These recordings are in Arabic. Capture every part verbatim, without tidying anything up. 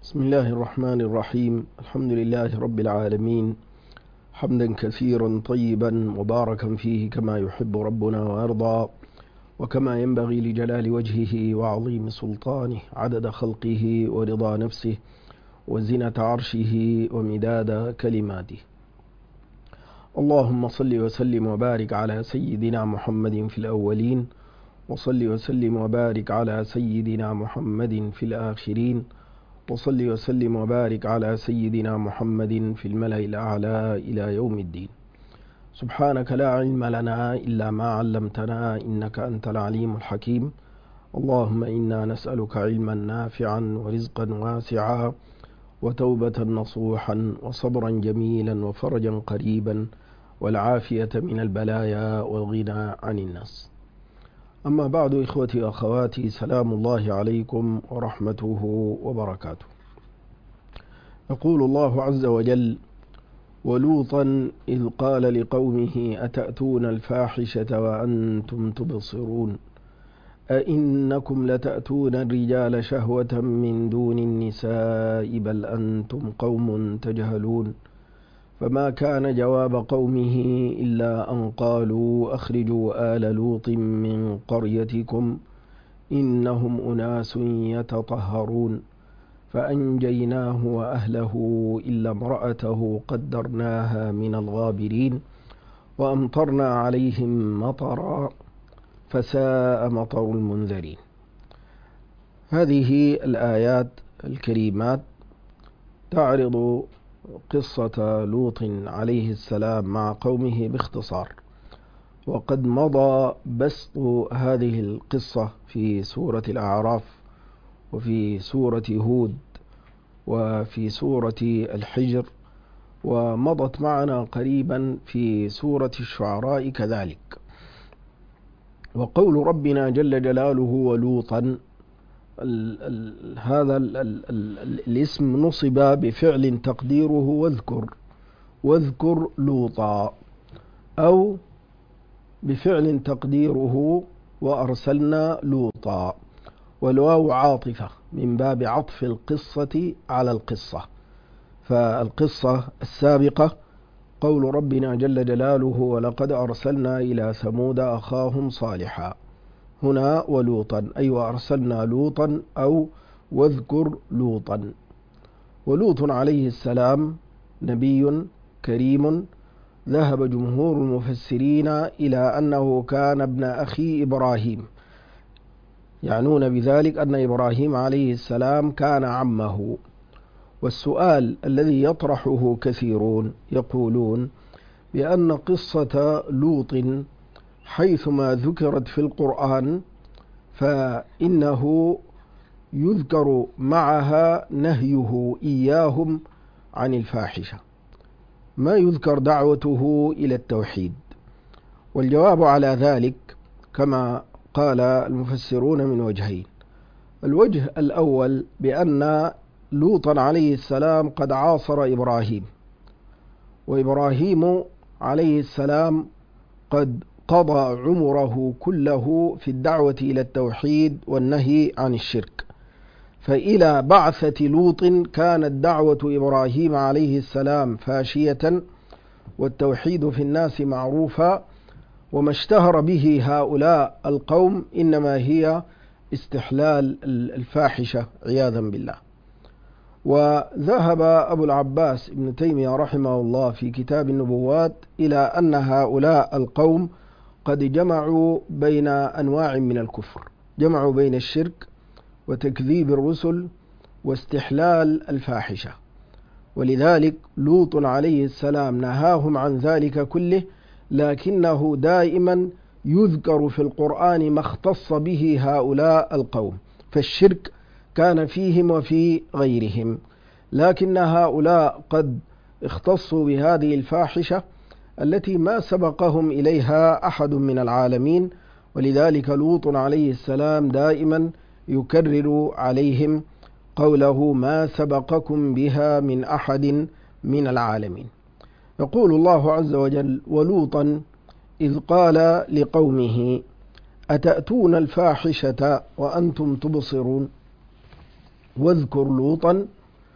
بسم الله الرحمن الرحيم. الحمد لله رب العالمين، حمدا كثيرا طيبا مباركا فيه كما يحب ربنا ويرضى، وكما ينبغي لجلال وجهه وعظيم سلطانه، عدد خلقه ورضا نفسه وزنة عرشه ومداد كلماته. اللهم صل وسلم وبارك على سيدنا محمد في الأولين، وصل وسلم وبارك على سيدنا محمد في الآخرين، وصل وسلم وبارك على سيدنا محمد في الملأ الأعلى إلى يوم الدين. سبحانك لا علم لنا إلا ما علمتنا إنك أنت العليم الحكيم. اللهم إنا نسألك علما نافعا ورزقا واسعا وتوبة نصوحا وصبرا جميلا وفرجا قريبا والعافية من البلايا والغنى عن الناس. أما بعد، إخوتي وأخواتي، سلام الله عليكم ورحمته وبركاته. يقول الله عز وجل: ولوطا إذ قال لقومه أتأتون الفاحشة وأنتم تبصرون أئنكم لتأتون الرجال شهوة من دون النساء بل أنتم قوم تجهلون فما كان جواب قومه إلا أن قالوا أخرجوا آل لوط من قريتكم إنهم أناس يتطهرون فأنجيناه وأهله إلا امرأته قدرناها من الغابرين وأمطرنا عليهم مطرا فساء مطر المنذرين. هذه الآيات الكريمات تعرض قصة لوط عليه السلام مع قومه باختصار، وقد مضى بسط هذه القصة في سورة الأعراف وفي سورة هود وفي سورة الحجر، ومضت معنا قريبا في سورة الشعراء كذلك. وقول ربنا جل جلاله ولوطا، ال ال هذا ال ال ال الاسم نصب بفعل تقديره واذكر واذكر لوطا، أو بفعل تقديره وأرسلنا لوطا، والواو عاطفة من باب عطف القصة على القصة. فالقصة السابقة قول ربنا جل جلاله ولقد أرسلنا إلى ثمود أخاهم صالحا، هنا ولوطا أي وأرسلنا لوطا أو واذكر لوطا. ولوط عليه السلام نبي كريم، ذهب جمهور المفسرين إلى أنه كان ابن أخي إبراهيم، يعنون بذلك أن إبراهيم عليه السلام كان عمه. والسؤال الذي يطرحه كثيرون يقولون بأن قصة لوط حيثما ذكرت في القرآن فإنه يذكر معها نهيه إياهم عن الفاحشة، ما يذكر دعوته إلى التوحيد. والجواب على ذلك كما قال المفسرون من وجهين. الوجه الأول بأن لوطا عليه السلام قد عاصر إبراهيم، وإبراهيم عليه السلام قد قضى عمره كله في الدعوة إلى التوحيد والنهي عن الشرك، فإلى بعثة لوط كانت دعوة إبراهيم عليه السلام فاشية والتوحيد في الناس معروفا، وما اشتهر به هؤلاء القوم إنما هي استحلال الفاحشة عياذا بالله. وذهب أبو العباس ابن تيمية رحمه الله في كتاب النبوات إلى أن هؤلاء القوم قد جمعوا بين أنواع من الكفر، جمعوا بين الشرك وتكذيب الرسل واستحلال الفاحشة، ولذلك لوط عليه السلام نهاهم عن ذلك كله، لكنه دائما يذكر في القرآن ما اختص به هؤلاء القوم، فالشرك كان فيهم وفي غيرهم، لكن هؤلاء قد اختصوا بهذه الفاحشة التي ما سبقهم إليها أحد من العالمين. ولذلك لوط عليه السلام دائما يكرر عليهم قوله ما سبقكم بها من أحد من العالمين. يقول الله عز وجل: ولوطا إذ قال لقومه أتأتون الفاحشة وأنتم تبصرون واذكر لوطا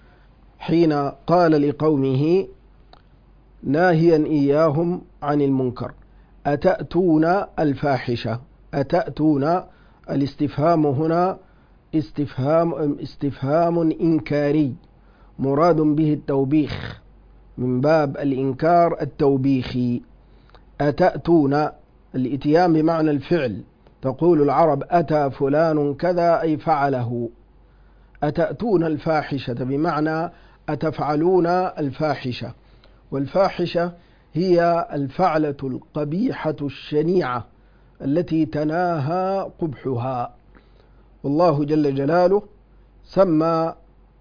حين قال لقومه ناهيا إياهم عن المنكر: أتأتون الفاحشة. أتأتون، الاستفهام هنا استفهام استفهام إنكاري مراد به التوبيخ، من باب الإنكار التوبيخي. أتأتون الإتيان بمعنى الفعل، تقول العرب أتى فلان كذا أي فعله. أتأتون الفاحشة بمعنى أتفعلون الفاحشة، والفاحشة هي الفعلة القبيحة الشنيعة التي تناهى قبحها. والله جل جلاله سمى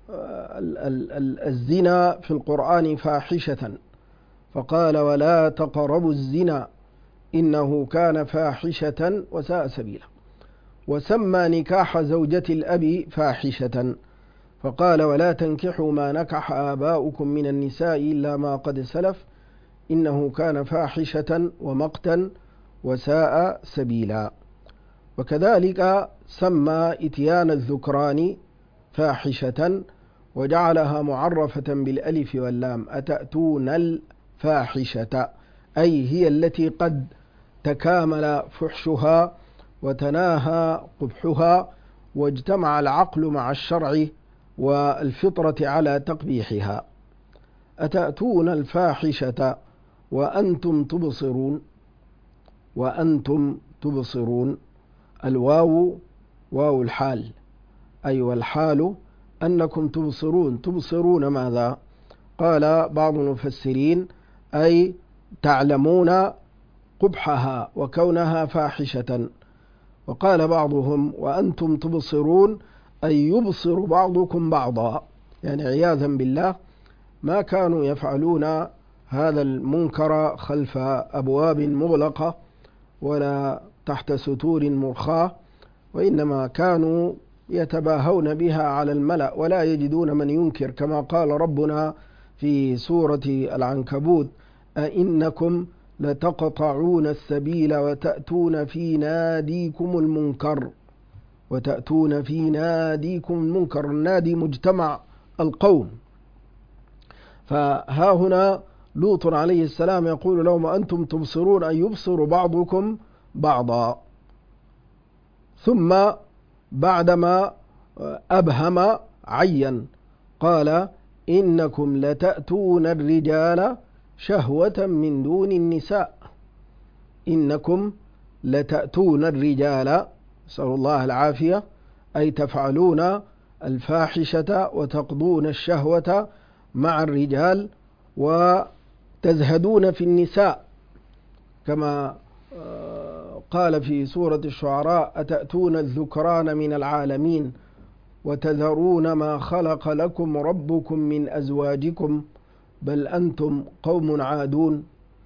الزنا في القرآن فاحشة، فقال: ولا تقربوا الزنا إنه كان فاحشة وساء سبيلا. وسمى نكاح زوجة الأب فاحشة، فقال: ولا تنكحوا ما نكح آباؤكم من النساء إلا ما قد سلف إنه كان فاحشة ومقتا وساء سبيلا. وكذلك سمى إتيان الذكران فاحشة وجعلها معرفة بالألف واللام: أتأتون الفاحشة، أي هي التي قد تكامل فحشها وتناهى قبحها، واجتمع العقل مع الشرع والفطرة على تقبيحها. أتأتون الفاحشة وأنتم تبصرون. وأنتم تبصرون، الواو واو الحال، أي والحال أنكم تبصرون. تبصرون ماذا؟ قال بعض المفسرين: أي تعلمون قبحها وكونها فاحشة. وقال بعضهم: وأنتم تبصرون أي يبصر بعضكم بعضا، يعني عياذا بالله ما كانوا يفعلون هذا المنكر خلف أبواب مغلقة ولا تحت ستور مرخاة، وإنما كانوا يتباهون بها على الملأ ولا يجدون من ينكر، كما قال ربنا في سورة العنكبوت: أئنكم لتقطعون السبيل وتأتون في ناديكم المنكر. وتأتون في ناديكم المنكر، النادي مجتمع القوم. فها هنا لوط عليه السلام يقول لهم: أنتم تبصرون أن يبصر بعضكم بعضا. ثم بعدما أبهم عين قال: إنكم لتأتون الرجال شهوة من دون النساء. إنكم لتأتون الرجال، نسأل الله العافية، أي تفعلون الفاحشة وتقضون الشهوة مع الرجال وتزهدون في النساء، كما قال في سورة الشعراء: أتأتون الذكران من العالمين وتذرون ما خلق لكم ربكم من أزواجكم بل أنتم قوم عادون.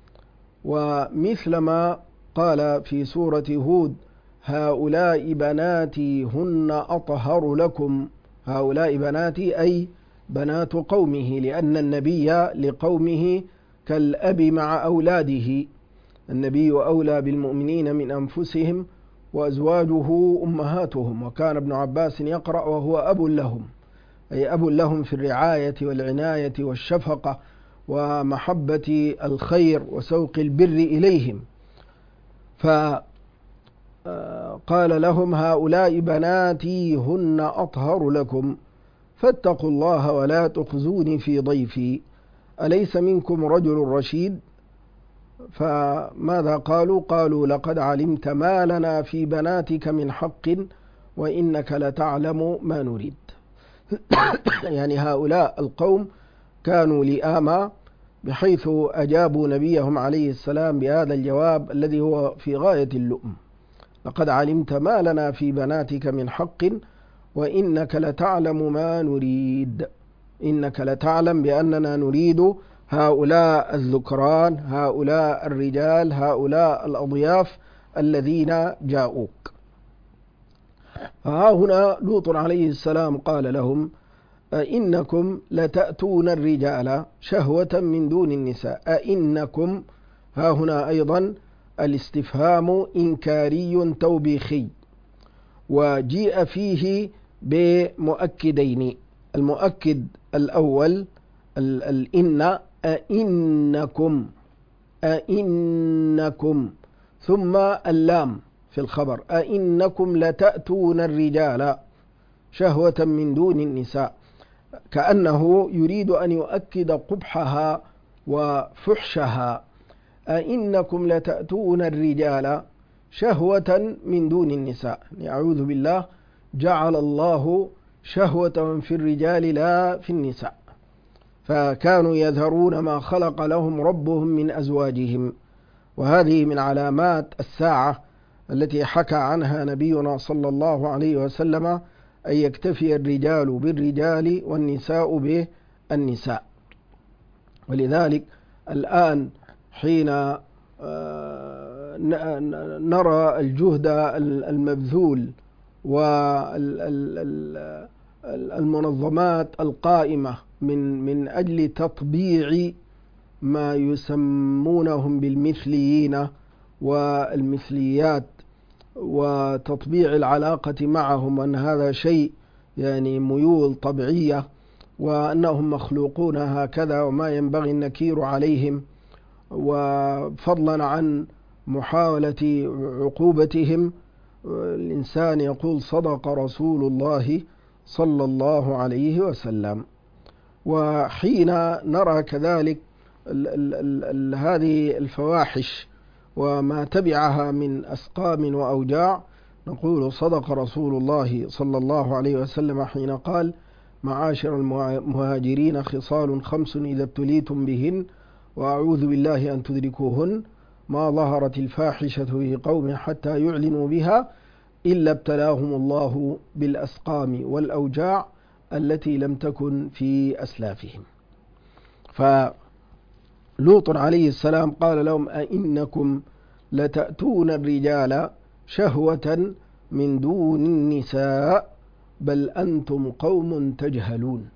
ومثلما قال في سورة هود: هؤلاء بناتي هن أطهر لكم. هؤلاء بناتي أي بنات قومه، لأن النبي لقومه كالأب مع أولاده. النبي أولى بالمؤمنين من أنفسهم وأزواجه أمهاتهم. وكان ابن عباس يقرأ وهو أب لهم، أي أب لهم في الرعاية والعناية والشفقة ومحبة الخير وسوق البر إليهم. فقال لهم: هؤلاء بناتي هن أطهر لكم فاتقوا الله ولا تخزوني في ضيفي أليس منكم رجل رشيد. فماذا قالوا؟ قالوا: لقد علمت ما لنا في بناتك من حق وإنك لتعلم ما نريد. يعني هؤلاء القوم كانوا لئاما، بحيث أجابوا نبيهم عليه السلام بهذا الجواب الذي هو في غاية اللؤم: لقد علمت ما لنا في بناتك من حق وإنك لتعلم ما نريد. إنك لتعلم بأننا نريد هؤلاء الذكران، هؤلاء الرجال، هؤلاء الأضياف الذين جاءوك. ها هنا لوط عليه السلام قال لهم: أئنكم لتأتون الرجال شهوة من دون النساء. أئنكم، ها هنا أيضا الاستفهام إنكاري توبيخي، وجيء فيه بمؤكدين. المؤكد الأول الإن، أئنكم، أئنكم، ثم اللام في الخبر، أئنكم لتأتون الرجال شهوة من دون النساء، كأنه يريد أن يؤكد قبحها وفحشها. أئنكم لتأتون الرجال شهوة من دون النساء، أعوذ بالله، جعل الله شهوة في الرجال لا في النساء، فكانوا يذرون ما خلق لهم ربهم من أزواجهم. وهذه من علامات الساعة التي حكى عنها نبينا صلى الله عليه وسلم، أن يكتفي الرجال بالرجال والنساء بالنساء. ولذلك الآن حين نرى الجهد المبذول والمنظمات القائمة من من أجل تطبيع ما يسمونهم بالمثليين والمثليات، وتطبيع العلاقة معهم، أن هذا شيء يعني ميول طبيعية، وأنهم مخلوقون هكذا وما ينبغي النكير عليهم، وفضلا عن محاولة عقوبتهم. الإنسان يقول صدق رسول الله صلى الله عليه وسلم. وحين نرى كذلك ال ال ال ال هذه الفواحش وما تبعها من أسقام وأوجاع، نقول صدق رسول الله صلى الله عليه وسلم حين قال: معاشر المهاجرين خصال خمس إذا ابتليتم بهن وأعوذ بالله أن تدركوهن، ما ظهرت الفاحشة في قوم حتى يعلنوا بها إلا ابتلاهم الله بالأسقام والأوجاع التي لم تكن في أسلافهم. فلوط عليه السلام قال لهم: أئنكم لتأتون الرجال شهوة من دون النساء بل أنتم قوم تجهلون.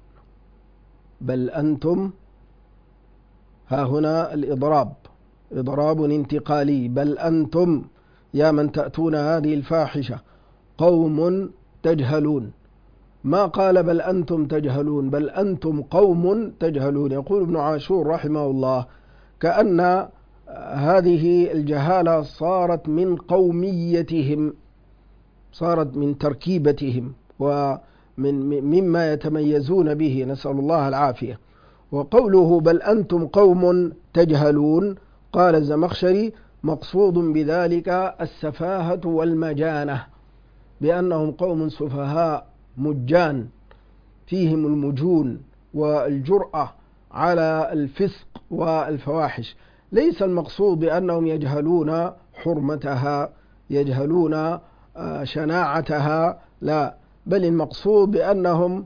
بل أنتم، ها هنا الإضراب، إضراب انتقالي، بل أنتم يا من تأتون هذه الفاحشة قوم تجهلون. ما قال بل أنتم تجهلون، بل أنتم قوم تجهلون. يقول ابن عاشور رحمه الله: كأن هذه الجهالة صارت من قوميتهم، صارت من تركيبتهم ومن مما يتميزون به، نسأل الله العافية. وقوله بل أنتم قوم تجهلون، قال الزمخشري: مقصود بذلك السفاهة والمجانة، بأنهم قوم سفهاء مجان، فيهم المجون والجرأة على الفسق والفواحش. ليس المقصود بأنهم يجهلون حرمتها، يجهلون شناعتها، لا، بل المقصود بأنهم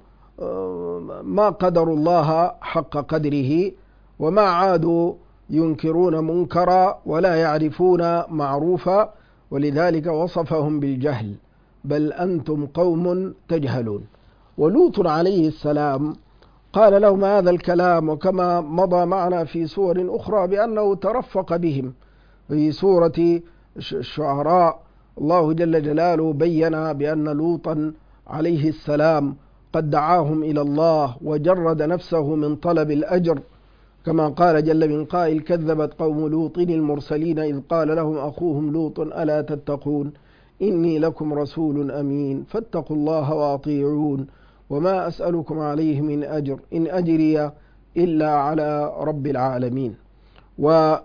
ما قدروا الله حق قدره، وما عادوا ينكرون منكرا ولا يعرفون معروفا، ولذلك وصفهم بالجهل. بل أنتم قوم تجهلون. ولوط عليه السلام قال لهم هذا الكلام، وكما مضى معنا في سور أخرى بأنه ترفق بهم. في سورة الشعراء الله جل جلاله بين بأن لوطا عليه السلام قد دعاهم إلى الله وجرد نفسه من طلب الأجر، كما قال جل من قائل: كذبت قوم لوط المرسلين إذ قال لهم أخوهم لوط ألا تتقون إني لكم رسول أمين فاتقوا الله وأطيعون وما أسألكم عليه من أجر إن أجري إلا على رب العالمين. وهناك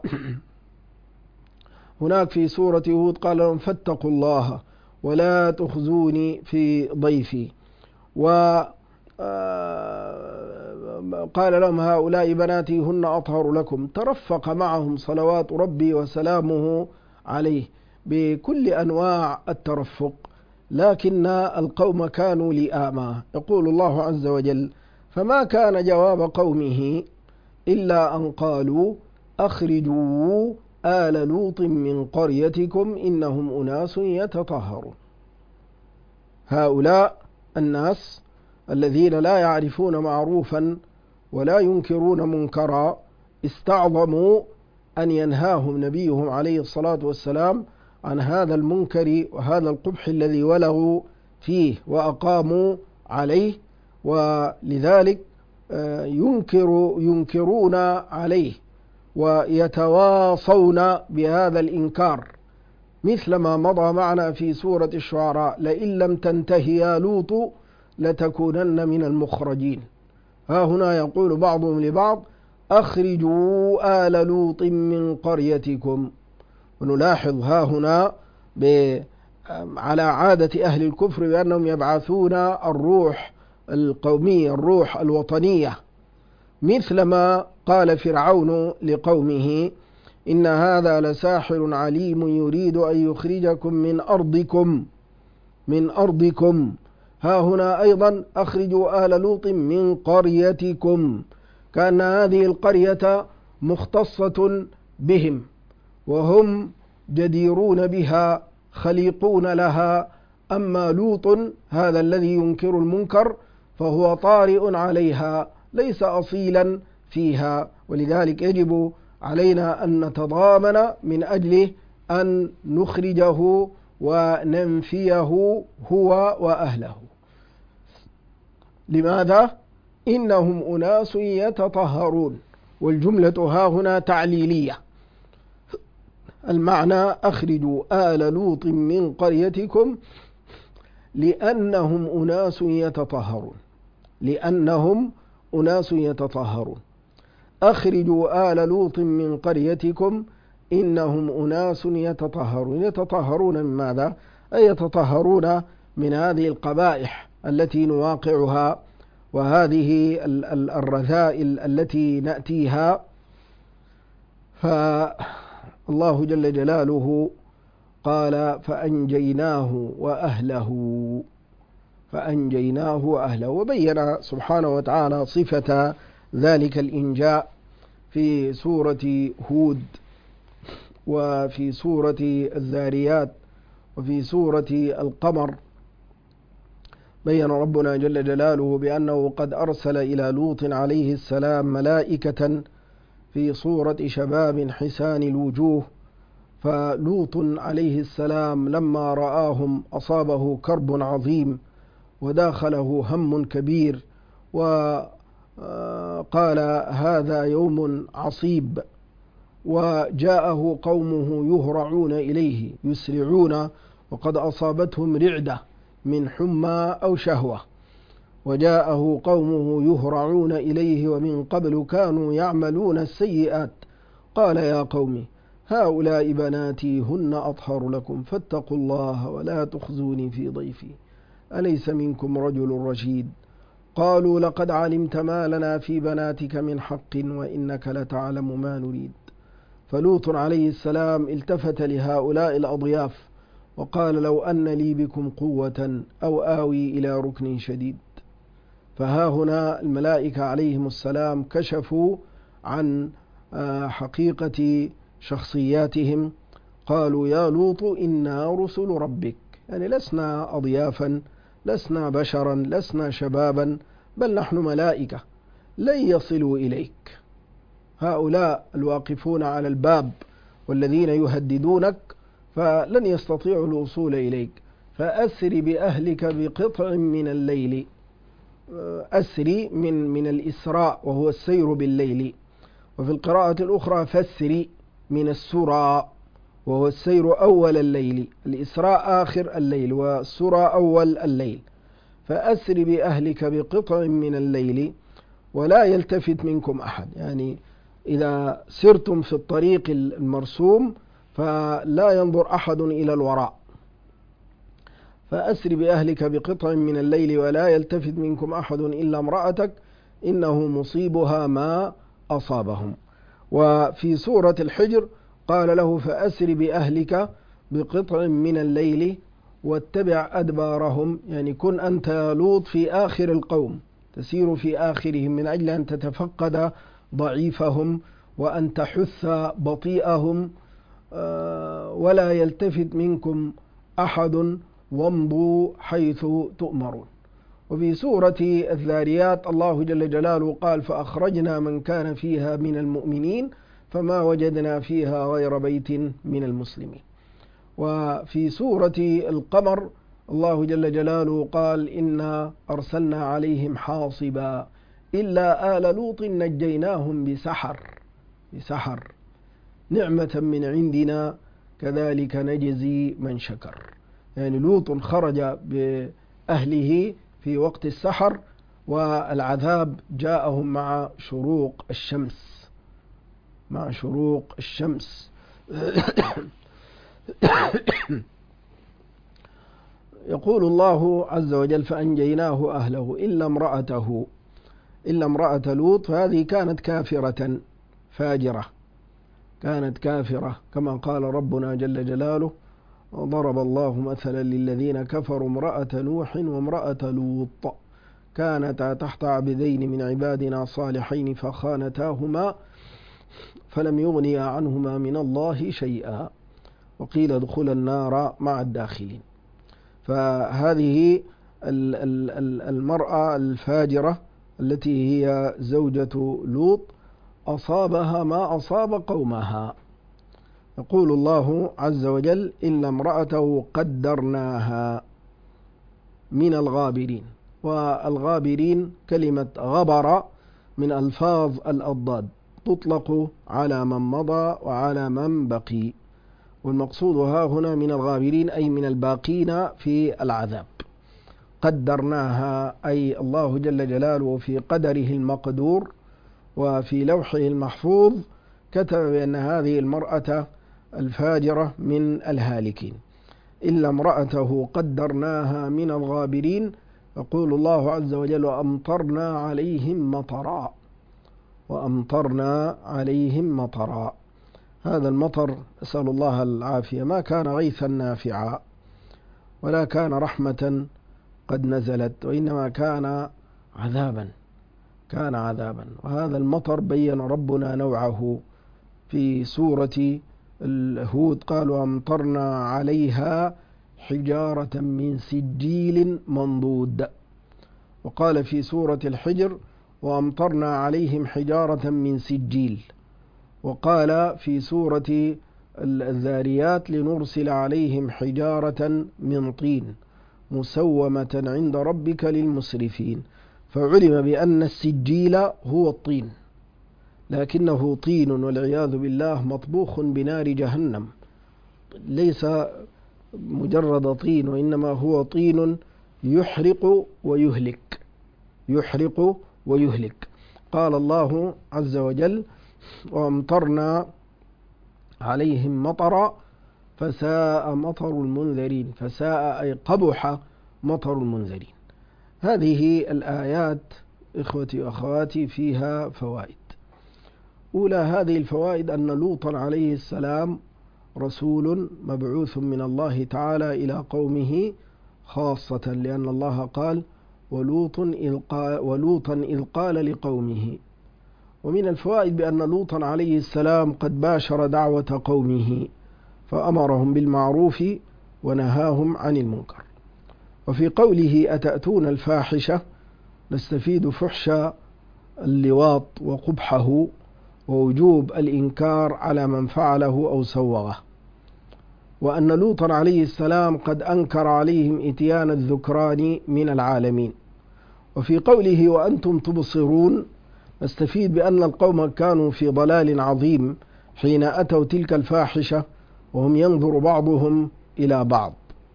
في سورة هود قال لهم: فاتقوا الله ولا تخزوني في ضيفي. وقال لهم: هؤلاء بناتي هن أطهر لكم. ترفق معهم صلوات ربي وسلامه عليه بكل أنواع الترفق، لكن القوم كانوا لئاما. يقول الله عز وجل: فما كان جواب قومه إلا أن قالوا أخرجوا آل لوط من قريتكم إنهم أناس يتطهرون. هؤلاء الناس الذين لا يعرفون معروفا ولا ينكرون منكرا استعظموا أن ينهاهم نبيهم عليه الصلاة والسلام عن هذا المنكر وهذا القبح الذي ولغوا فيه وأقاموا عليه. ولذلك ينكر ينكرون عليه ويتواصون بهذا الإنكار، مثل ما مضى معنا في سورة الشعراء: لئن لم تنته يا لوط لتكونن من المخرجين. ها هنا يقول بعضهم لبعض: أخرجوا آل لوط من قريتكم. ونلاحظ ها هنا على عادة أهل الكفر بأنهم يبعثون الروح القومية، الروح الوطنية، مثلما قال فرعون لقومه: إن هذا لساحر عليم يريد أن يخرجكم من أرضكم من أرضكم. ها هنا أيضا: أخرجوا آل لوط من قريتكم، كأن هذه القرية مختصة بهم وهم جديرون بها، خليقون لها. أما لوط هذا الذي ينكر المنكر فهو طارئ عليها، ليس أصيلا فيها، ولذلك يجب علينا أن نتضامن من أجله أن نخرجه وننفيه هو وأهله. لماذا؟ إنهم أناس يتطهرون، والجملة ها هنا تعليلية. المعنى: أخرجوا آل لوط من قريتكم لأنهم أناس يتطهرون، لأنهم أناس يتطهرون. أخرجوا آل لوط من قريتكم إنهم أناس يتطهرون. يتطهرون من ماذا؟ أي يتطهرون من هذه القبائح التي نواقعها وهذه الرذائل التي نأتيها. فالله جل جلاله قال: فأنجيناه وأهله فأنجيناه وأهله وبين سبحانه وتعالى صفة ذلك الإنجاء في سورة هود، وفي سورة الذاريات، وفي سورة القمر. بين ربنا جل جلاله بأنه قد أرسل إلى لوط عليه السلام ملائكة في صورة شباب حسان الوجوه، فلوط عليه السلام لما رآهم أصابه كرب عظيم وداخله هم كبير، وقال: هذا يوم عصيب. وجاءه قومه يهرعون إليه يسرعون، وقد أصابتهم رعدة من حمى أو شهوة. وجاءه قومه يهرعون إليه ومن قبل كانوا يعملون السيئات، قال: يا قوم هؤلاء بناتي هن أطهر لكم فاتقوا الله ولا تخزوني في ضيفي أليس منكم رجل رشيد. قالوا: لقد علمت ما لنا في بناتك من حق وإنك لتعلم ما نريد. فلوط عليه السلام التفت لهؤلاء الأضياف وقال: لو أن لي بكم قوة أو آوي إلى ركن شديد. فها هنا الملائكة عليهم السلام كشفوا عن حقيقة شخصياتهم. قالوا: يا لوط إنا رسل ربك، يعني لسنا أضيافا، لسنا بشرا، لسنا شبابا، بل نحن ملائكة لن يصلوا إليك. هؤلاء الواقفون على الباب والذين يهددونك فلن يستطيعوا الوصول إليك، فأسر بأهلك بقطع من الليل. أسري من من الإسراء وهو السير بالليل، وفي القراءة الأخرى فسري من السرى وهو السير أول الليل. الإسراء آخر الليل والسرى أول الليل. فأسر بأهلك بقطع من الليل ولا يلتفت منكم أحد، يعني إذا سرتم في الطريق المرسوم فلا ينظر أحد إلى الوراء. فأسر بأهلك بقطع من الليل ولا يلتفت منكم أحد إلا امرأتك إنه مصيبها ما أصابهم. وفي سورة الحجر قال له: فأسر بأهلك بقطع من الليل واتبع أدبارهم، يعني كن أنت يا لوط في آخر القوم، تسير في آخرهم من أجل أن تتفقد ضعيفهم وأن تحث بطيئهم، ولا يلتفت منكم أحد وامضوا حيث تؤمرون. وفي سورة الذاريات الله جل جلاله قال: فأخرجنا من كان فيها من المؤمنين فما وجدنا فيها غير بيت من المسلمين. وفي سورة القمر الله جل جلاله قال: إنا أرسلنا عليهم حاصبا، إلا آل لوط نجيناهم بسحر بسحر نعمة من عندنا كذلك نجزي من شكر. يعني لوط خرج بأهله في وقت السحر، والعذاب جاءهم مع شروق الشمس مع شروق الشمس يقول الله عز وجل فأنجيناه أهله إلا امرأته إلا امرأة لوط، فهذه كانت كافرة فاجرة، كانت كافرة كما قال ربنا جل جلاله وضرب الله مثلا للذين كفروا امرأة نوح وامرأة لوط كانتا تحت عبدين من عبادنا صالحين فخانتاهما فلم يغنيا عنهما من الله شيئا وقيل ادخلا النار مع الداخلين. فهذه المرأة الفاجرة التي هي زوجة لوط أصابها ما أصاب قومها. يقول الله عز وجل إلا امرأته قدرناها من الغابرين. والغابرين كلمة غبر من ألفاظ الأضداد، تطلق على من مضى وعلى من بقي، والمقصود ها هنا من الغابرين أي من الباقين في العذاب. قدرناها أي الله جل جلاله في قدره المقدور وفي لوحه المحفوظ كتب بأن هذه المرأة الفاجرة من الهالكين. إلا امرأته قدرناها من الغابرين. يقول الله عز وجل وأمطرنا عليهم مطرا وأمطرنا عليهم مطرا. هذا المطر أسأل الله العافية ما كان غيثا نافعا ولا كان رحمة قد نزلت، وإنما كان عذابا كان عذابا. وهذا المطر بين ربنا نوعه في سورة الهود قال وأمطرنا عليها حجارة من سجيل منضود، وقال في سورة الحجر وأمطرنا عليهم حجارة من سجيل، وقال في سورة الذاريات لنرسل عليهم حجارة من طين مسومة عند ربك للمسرفين. فعلم بأن السجيل هو الطين، لكنه طين والعياذ بالله مطبوخ بنار جهنم، ليس مجرد طين وإنما هو طين يحرق ويهلك يحرق ويهلك. قال الله عز وجل وأمطرنا عليهم مطرا فساء مطر المنذرين. فساء أي قبح مطر المنذرين. هذه الآيات إخوتي وأخواتي فيها فوائد. أولى هذه الفوائد أن لوطا عليه السلام رسول مبعوث من الله تعالى إلى قومه خاصة، لأن الله قال ولوط إذ قال ولوطا إذ قال لقومه. ومن الفوائد بأن لوطا عليه السلام قد باشر دعوة قومه فأمرهم بالمعروف ونهاهم عن المنكر. وفي قوله أتأتون الفاحشة نستفيد فحش اللواط وقبحه ووجوب الإنكار على من فعله أو سوغه، وأن لوطا عليه السلام قد أنكر عليهم إتيان الذكران من العالمين. وفي قوله وأنتم تبصرون نستفيد بأن القوم كانوا في ضلال عظيم حين أتوا تلك الفاحشة وهم ينظر بعضهم إلى بعض.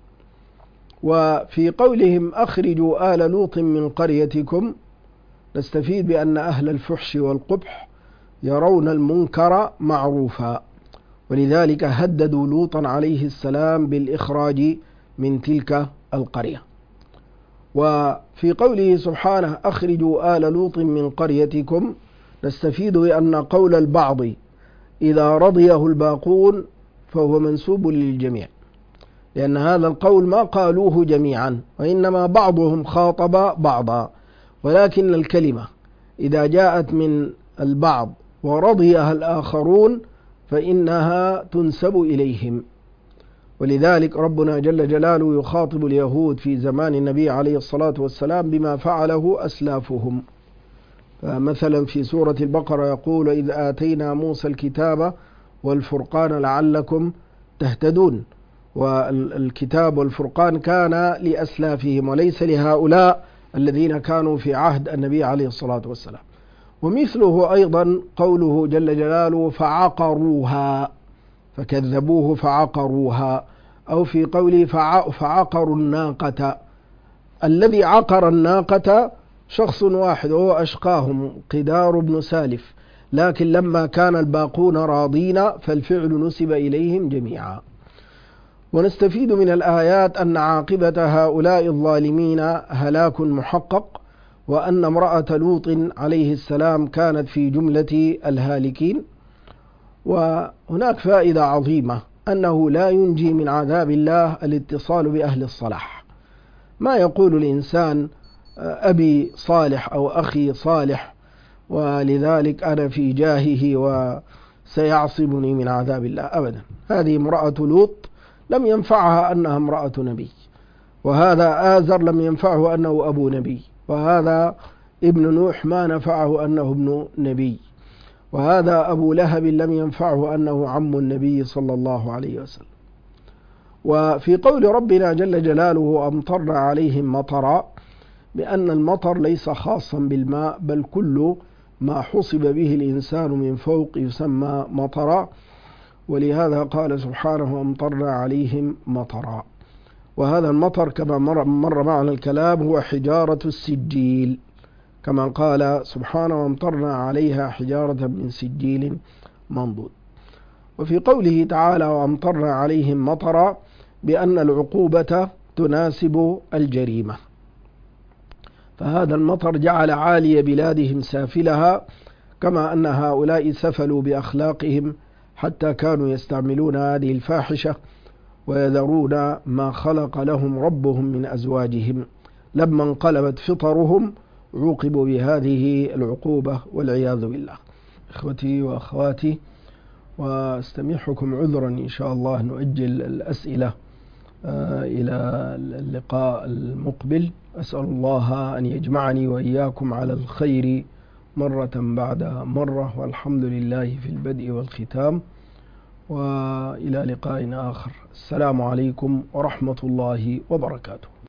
وفي قولهم أخرجوا آل لوط من قريتكم نستفيد بأن أهل الفحش والقبح يرون المنكر معروفا، ولذلك هددوا لوطا عليه السلام بالإخراج من تلك القرية. وفي قوله سبحانه أخرجوا آل لوط من قريتكم نستفيد بأن قول البعض إذا رضيه الباقون فهو منسوب للجميع، لأن هذا القول ما قالوه جميعا وإنما بعضهم خاطب بعضا، ولكن الكلمة إذا جاءت من البعض ورضيها الآخرون فإنها تنسب إليهم. ولذلك ربنا جل جلاله يخاطب اليهود في زمان النبي عليه الصلاة والسلام بما فعله أسلافهم. فمثلا في سورة البقرة يقول إذ آتينا موسى الكتاب والفرقان لعلكم تهتدون. والكتاب والفرقان كان لأسلافهم وليس لهؤلاء الذين كانوا في عهد النبي عليه الصلاة والسلام. ومثله أيضا قوله جل جلاله فعقروها، فكذبوه فعقروها، أو في قوله فعقروا الناقة. الذي عقر الناقة شخص واحد وهو أشقاهم قدار بن سالف، لكن لما كان الباقون راضين فالفعل نسب إليهم جميعا. ونستفيد من الآيات أن عاقبة هؤلاء الظالمين هلاك محقق، وأن امرأة لوط عليه السلام كانت في جملة الهالكين. وهناك فائدة عظيمة، أنه لا ينجي من عذاب الله الاتصال بأهل الصلاح. ما يقول الإنسان أبي صالح أو أخي صالح ولذلك أنا في جاهه وسيعصمني من عذاب الله، أبدا. هذه امرأة لوط لم ينفعها أنها امرأة نبي، وهذا آزر لم ينفعه أنه أبو نبي، وهذا ابن نوح ما نفعه أنه ابن نبي، وهذا أبو لهب لم ينفعه أنه عم النبي صلى الله عليه وسلم. وفي قول ربنا جل جلاله أمطرنا عليهم مطرا، بأن المطر ليس خاصا بالماء، بل كل ما حصب به الإنسان من فوق يسمى مطرا، ولهذا قال سبحانه أمطرنا عليهم مطرا. وهذا المطر كما مر معنا الكلام هو حجارة السجيل، كما قال سبحانه وامطرنا عليها حجارة من سجيل منضود. وفي قوله تعالى وامطرنا عليهم مطرا، بأن العقوبة تناسب الجريمة، فهذا المطر جعل عالي بلادهم سافلها، كما أن هؤلاء سفلوا بأخلاقهم حتى كانوا يستعملون هذه الفاحشة ويذرون ما خلق لهم ربهم من أزواجهم. لما انقلبت فطرهم عوقبوا بهذه العقوبة والعياذ بالله. إخوتي وأخواتي، واستميحكم عذرا إن شاء الله نؤجل الأسئلة إلى اللقاء المقبل. أسأل الله أن يجمعني وإياكم على الخير مرة بعد مرة، والحمد لله في البدء والختام، وإلى لقاء آخر. السلام عليكم ورحمة الله وبركاته.